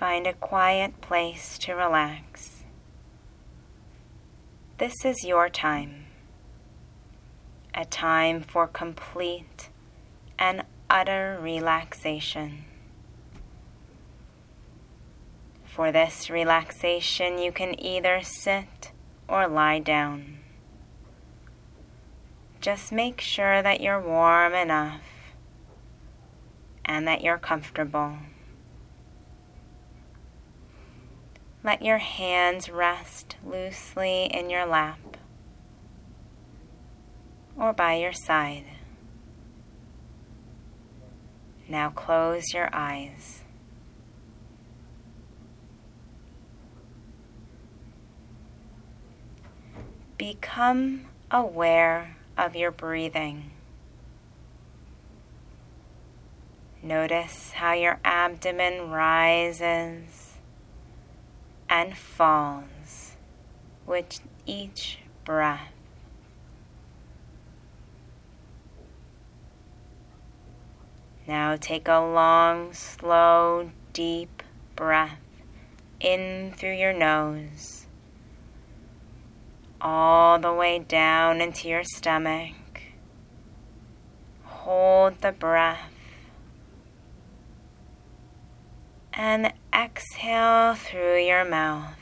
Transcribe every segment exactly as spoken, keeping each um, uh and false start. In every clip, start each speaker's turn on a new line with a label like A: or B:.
A: Find a quiet place to relax. This is your time, a time for complete and utter relaxation. For this relaxation, you can either sit or lie down. Just make sure that you're warm enough and that you're comfortable. Let your hands rest loosely in your lap or by your side. Now close your eyes. Become aware of your breathing. Notice how your abdomen rises and falls with each breath. Now take a long, slow, deep breath in through your nose, all the way down into your stomach. Hold the breath and exhale through your mouth.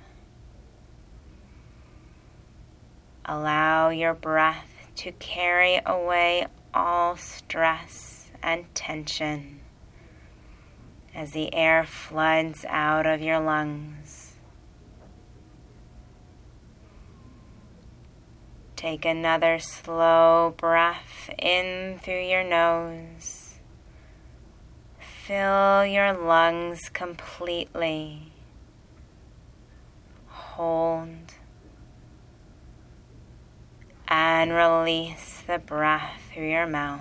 A: Allow your breath to carry away all stress and tension as the air floods out of your lungs. Take another slow breath in through your nose. Fill your lungs completely. Hold and release the breath through your mouth.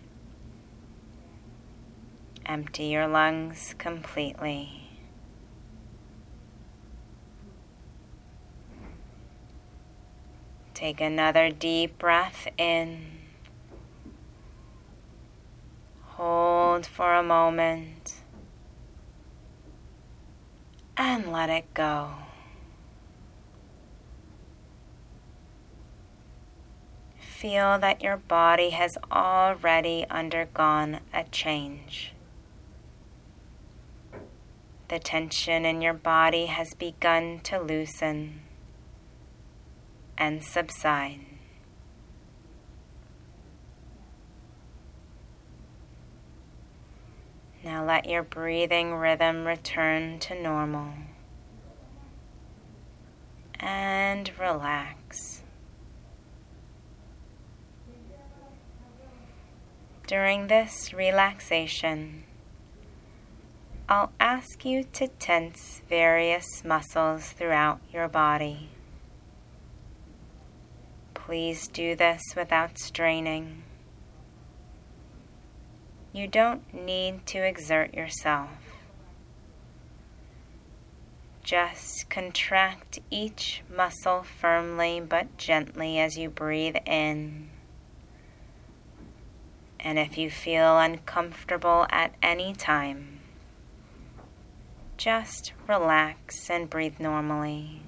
A: Empty your lungs completely. Take another deep breath in. Hold for a moment and let it go. Feel that your body has already undergone a change. The tension in your body has begun to loosen and subside. Now let your breathing rhythm return to normal and relax. During this relaxation, I'll ask you to tense various muscles throughout your body. Please do this without straining. You don't need to exert yourself. Just contract each muscle firmly but gently as you breathe in. And if you feel uncomfortable at any time, just relax and breathe normally.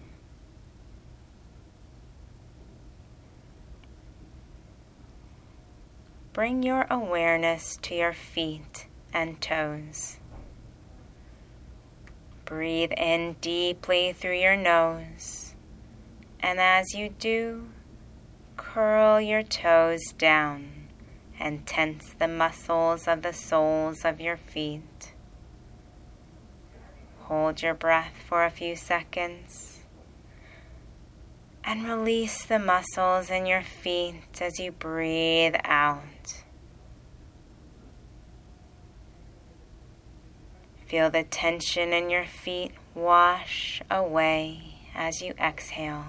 A: Bring your awareness to your feet and toes. Breathe in deeply through your nose, and as you do, curl your toes down and tense the muscles of the soles of your feet. Hold your breath for a few seconds and release the muscles in your feet as you breathe out. Feel the tension in your feet wash away as you exhale.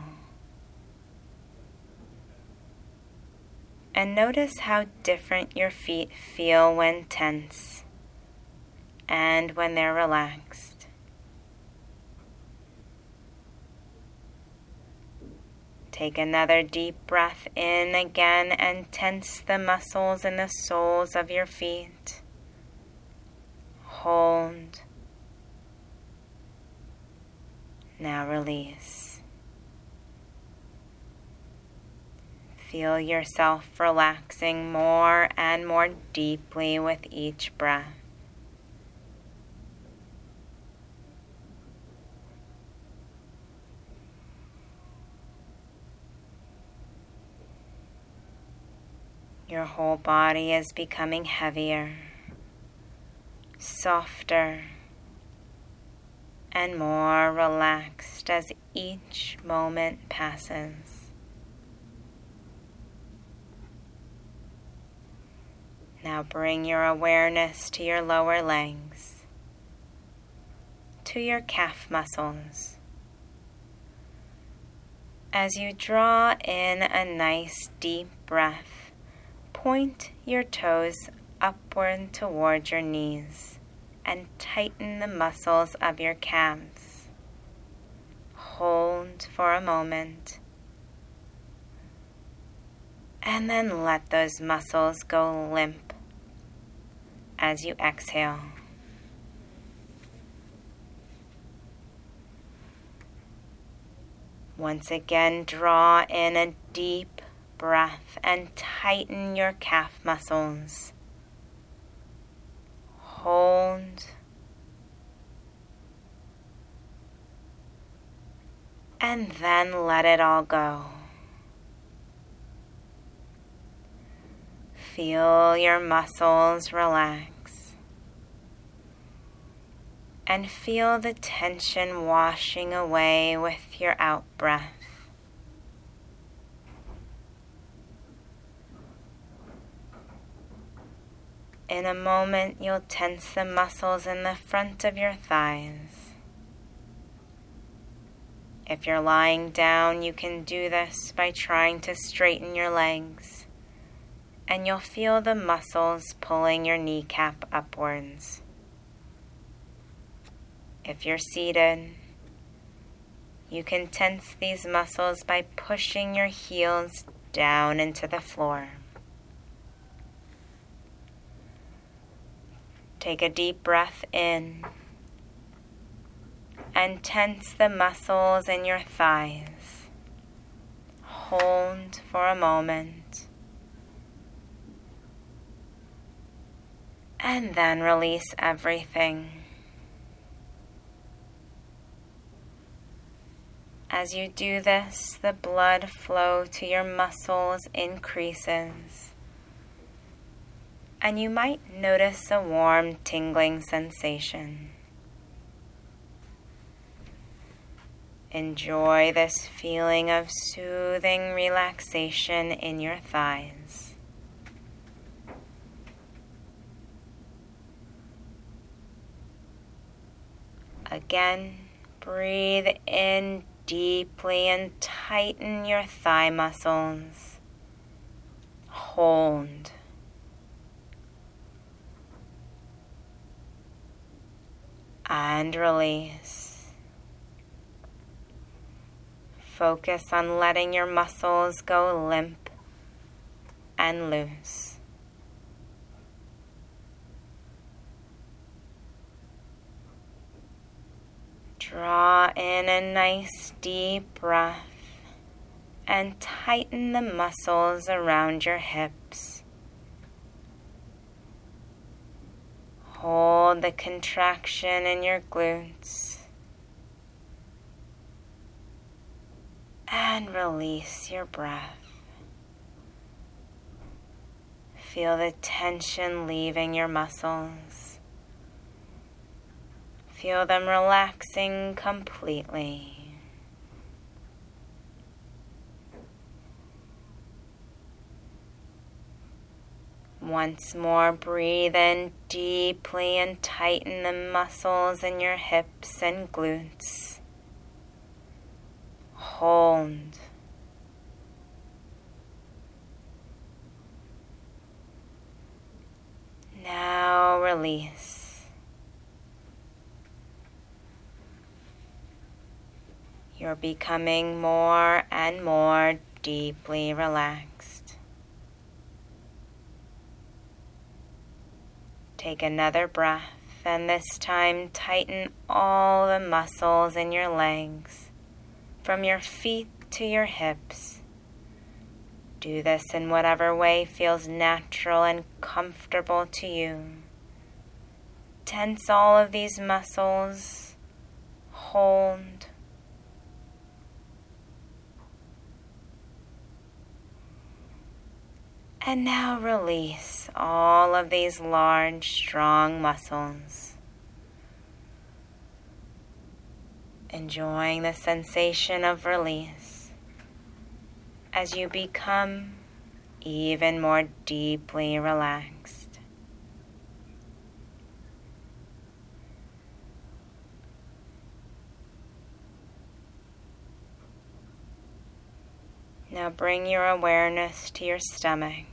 A: And notice how different your feet feel when tense and when they're relaxed. Take another deep breath in again and tense the muscles in the soles of your feet. Hold Now release. Feel yourself relaxing more and more deeply with each breath. Your whole body is becoming heavier, softer, and more relaxed as each moment passes. Now bring your awareness to your lower legs, to your calf muscles. As you draw in a nice deep breath, point your toes upward toward your knees and tighten the muscles of your calves. Hold for a moment and then let those muscles go limp as you exhale. Once again, draw in a deep breath and tighten your calf muscles. Hold and then let it all go. Feel your muscles relax and feel the tension washing away with your out-breath. In a moment, you'll tense the muscles in the front of your thighs. If you're lying down, you can do this by trying to straighten your legs, and you'll feel the muscles pulling your kneecap upwards. If you're seated, you can tense these muscles by pushing your heels down into the floor. Take a deep breath in and tense the muscles in your thighs. Hold for a moment and then release everything. As you do this, the blood flow to your muscles increases, and you might notice a warm, tingling sensation. Enjoy this feeling of soothing relaxation in your thighs. Again, breathe in deeply and tighten your thigh muscles. Hold. And release. Focus on letting your muscles go limp and loose. Draw in a nice deep breath and tighten the muscles around your hips. Hold the contraction in your glutes and release your breath. Feel the tension leaving your muscles. Feel them relaxing completely. Once more, breathe in deeply and tighten the muscles in your hips and glutes. Hold. Now release. You're becoming more and more deeply relaxed. Take another breath and this time tighten all the muscles in your legs, from your feet to your hips. Do this in whatever way feels natural and comfortable to you. Tense all of these muscles. Hold. And now release all of these large, strong muscles. Enjoying the sensation of release as you become even more deeply relaxed. Now bring your awareness to your stomach.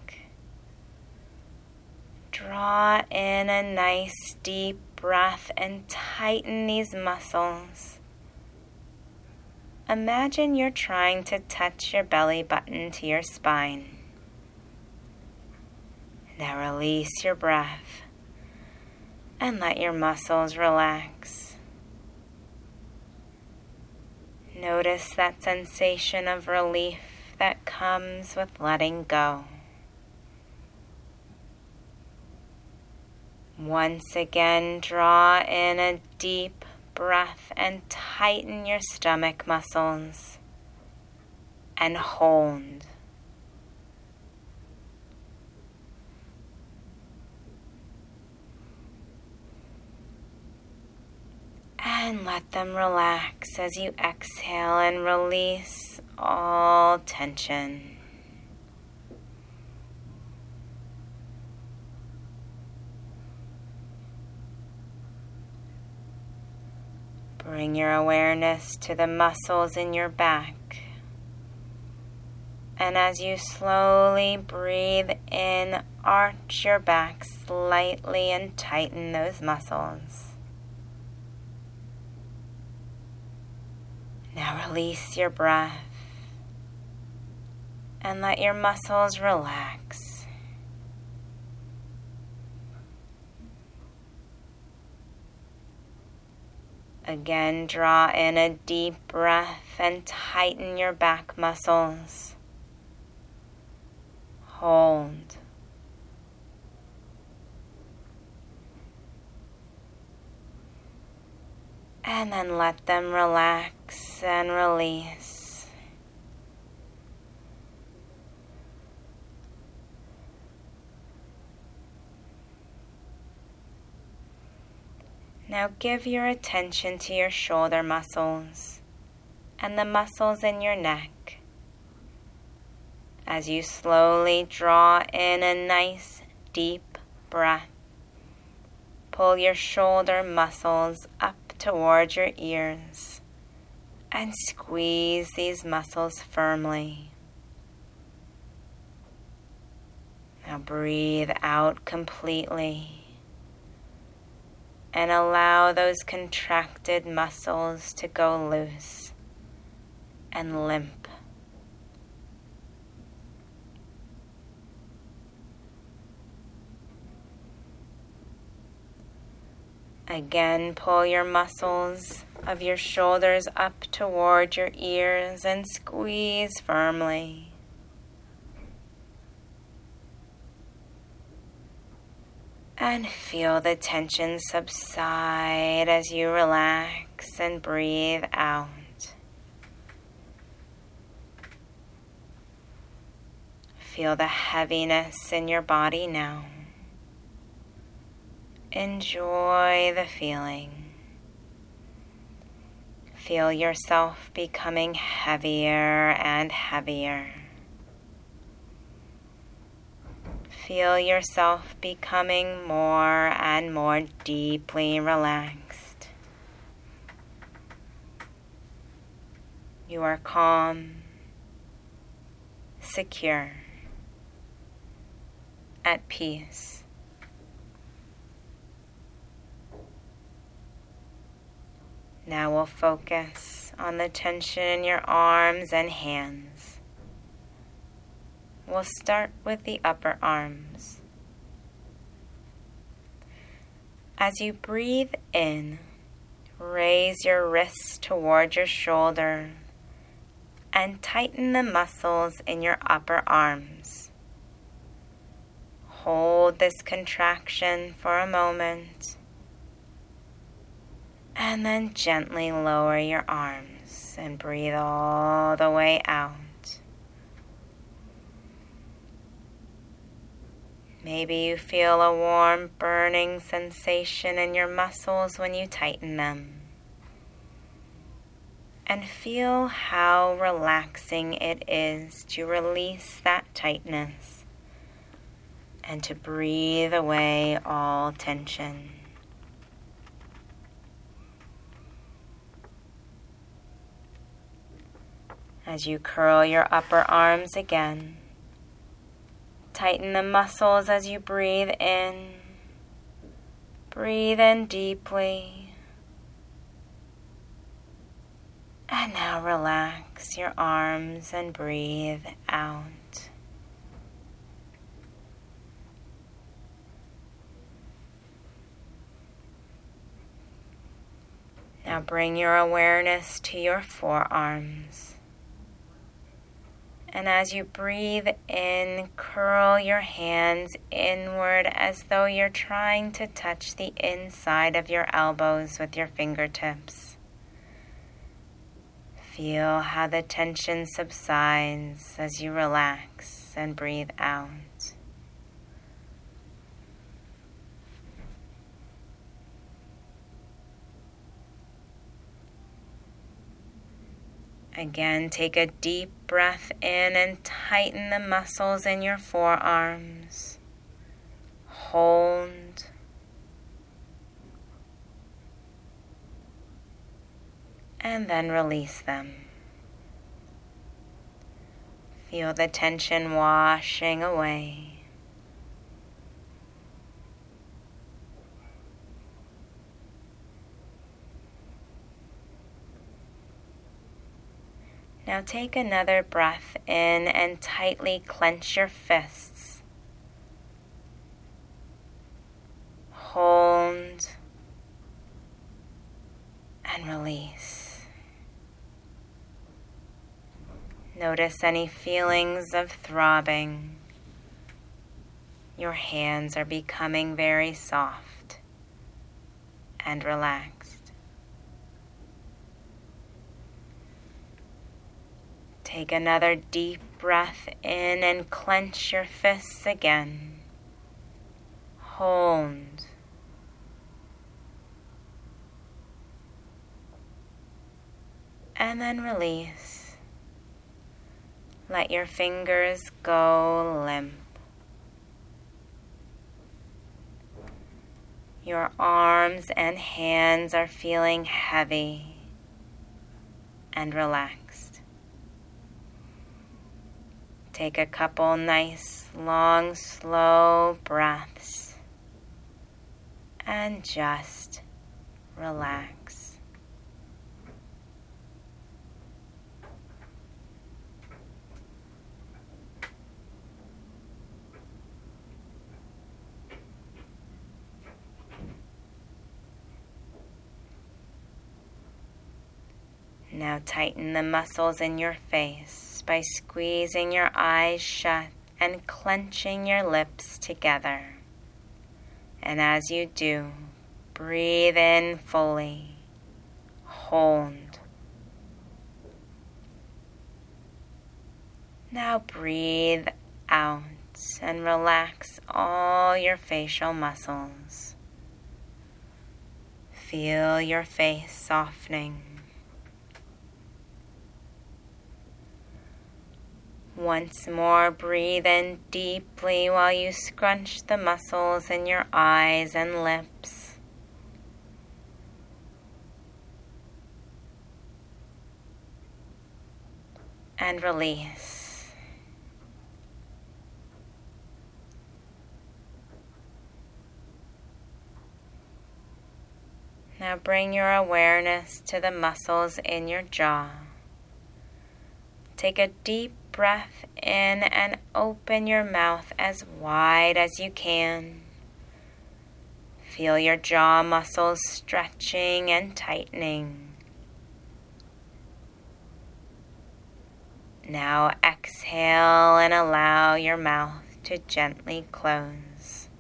A: Draw in a nice deep breath and tighten these muscles. Imagine you're trying to touch your belly button to your spine. Now release your breath and let your muscles relax. Notice that sensation of relief that comes with letting go. Once again, draw in a deep breath and tighten your stomach muscles and hold. And let them relax as you exhale and release all tension. Bring your awareness to the muscles in your back. And as you slowly breathe in, arch your back slightly and tighten those muscles. Now release your breath and let your muscles relax. Again, draw in a deep breath and tighten your back muscles. Hold. And then let them relax and release. Now give your attention to your shoulder muscles and the muscles in your neck. As you slowly draw in a nice deep breath, pull your shoulder muscles up towards your ears and squeeze these muscles firmly. Now breathe out completely and allow those contracted muscles to go loose and limp. Again, pull your muscles of your shoulders up toward your ears and squeeze firmly. And feel the tension subside as you relax and breathe out. Feel the heaviness in your body now. Enjoy the feeling. Feel yourself becoming heavier and heavier. Feel yourself becoming more and more deeply relaxed. You are calm, secure, at peace. Now we'll focus on the tension in your arms and hands. We'll start with the upper arms. As you breathe in, raise your wrists toward your shoulder and tighten the muscles in your upper arms. Hold this contraction for a moment and then gently lower your arms and breathe all the way out. Maybe you feel a warm, burning sensation in your muscles when you tighten them. And feel how relaxing it is to release that tightness and to breathe away all tension. As you curl your upper arms again, tighten the muscles as you breathe in. Breathe in deeply. And now relax your arms and breathe out. Now bring your awareness to your forearms. And as you breathe in, curl your hands inward as though you're trying to touch the inside of your elbows with your fingertips. Feel how the tension subsides as you relax and breathe out. Again, take a deep breath in and tighten the muscles in your forearms. Hold. And then release them. Feel the tension washing away. Now take another breath in and tightly clench your fists. Hold and release. Notice any feelings of throbbing. Your hands are becoming very soft and relaxed. Take another deep breath in and clench your fists again. Hold. And then release. Let your fingers go limp. Your arms and hands are feeling heavy and relaxed. Take a couple nice, long, slow breaths and just relax. Now tighten the muscles in your face by squeezing your eyes shut and clenching your lips together. And as you do, breathe in fully. Hold. Now breathe out and relax all your facial muscles. Feel your face softening. Once more, breathe in deeply while you scrunch the muscles in your eyes and lips. And release. Now bring your awareness to the muscles in your jaw. Take a deep breath in and open your mouth as wide as you can. Feel your jaw muscles stretching and tightening. Now exhale and allow your mouth to gently close.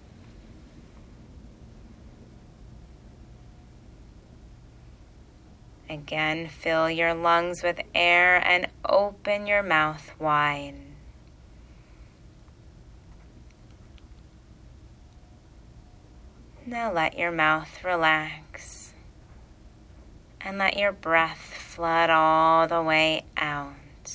A: Again, fill your lungs with air and open your mouth wide. Now let your mouth relax and let your breath flood all the way out.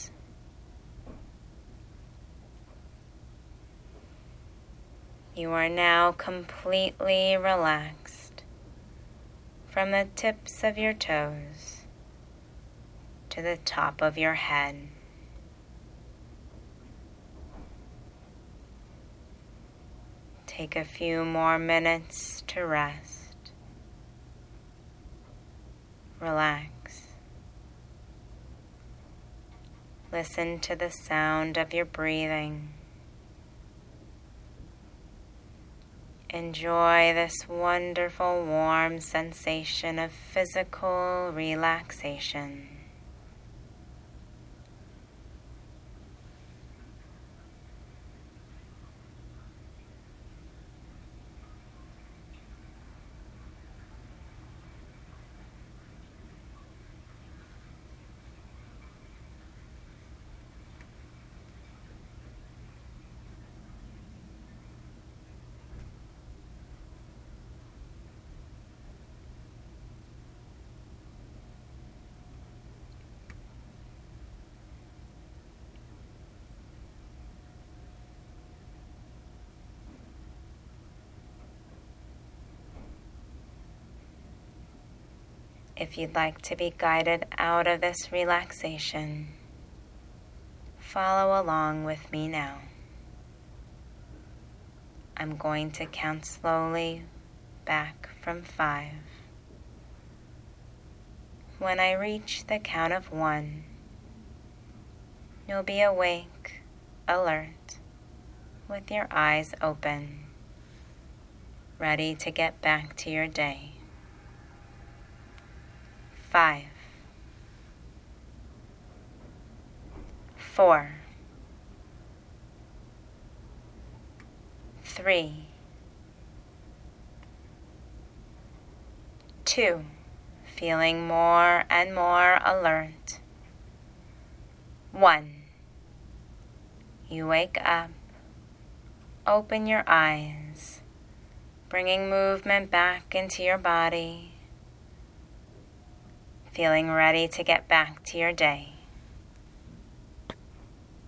A: You are now completely relaxed from the tips of your toes to the top of your head. Take a few more minutes to rest. Relax. Listen to the sound of your breathing. Enjoy this wonderful warm sensation of physical relaxation. If you'd like to be guided out of this relaxation, follow along with me now. I'm going to count slowly back from five. When I reach the count of one, you'll be awake, alert, with your eyes open, ready to get back to your day. Five, four, three, two, feeling more and more alert. One, you wake up, open your eyes, bringing movement back into your body, feeling ready to get back to your day.